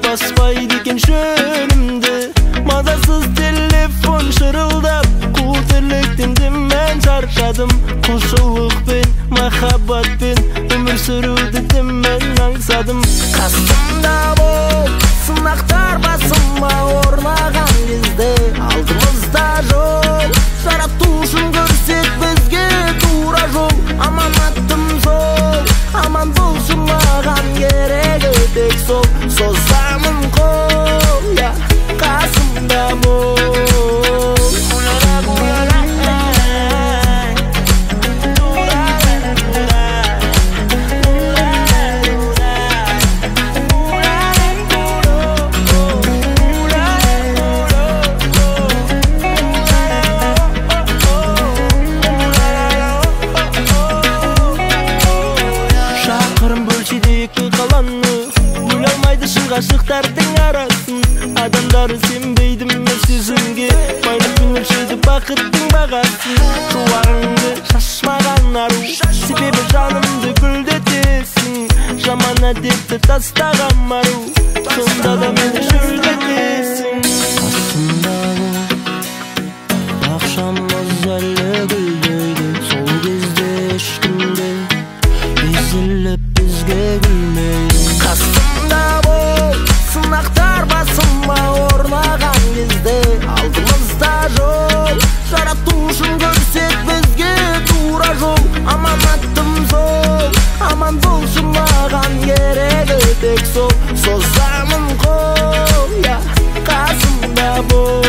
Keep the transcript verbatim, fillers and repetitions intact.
баспайды экен жөнүмдү. Мазасыз телефон шырылдап, кул тирлектенdim мен чарчадым. Кошулукпен, махаббатпен өмүр сүрүүдү мен аңсадым. Касымда бол, сынактар басыма орнаган кезде, алдымызда жол, жаратушун көрсөт бизге туура жол. Аманаттым сол, аман болсун маган кереги тек сол. Созамын кол, я касымда бол. Гашыктардын арасын, адамдары сенбейди мен сезимге. Байлык менен өлчөйдү бакыттын багасын. Жубарыңды шашмаган ару, себеби жанымды гүлдетесиң. Жаман адетти тастаган мару, сонда да мени жүргөтесиң. Касымда бол, акшамыз эле гүлдөйдү. Сол кезде эчкимде эзилип бизге күлмөйдү. Касымда бол, сынактар басыма орнаган кезде, алдымызда жол, жаратушун көрсөт бизге туура жол. Аманаттым сол, аман болсун маган кереги тек сол. Созамын кол, я касымда бол.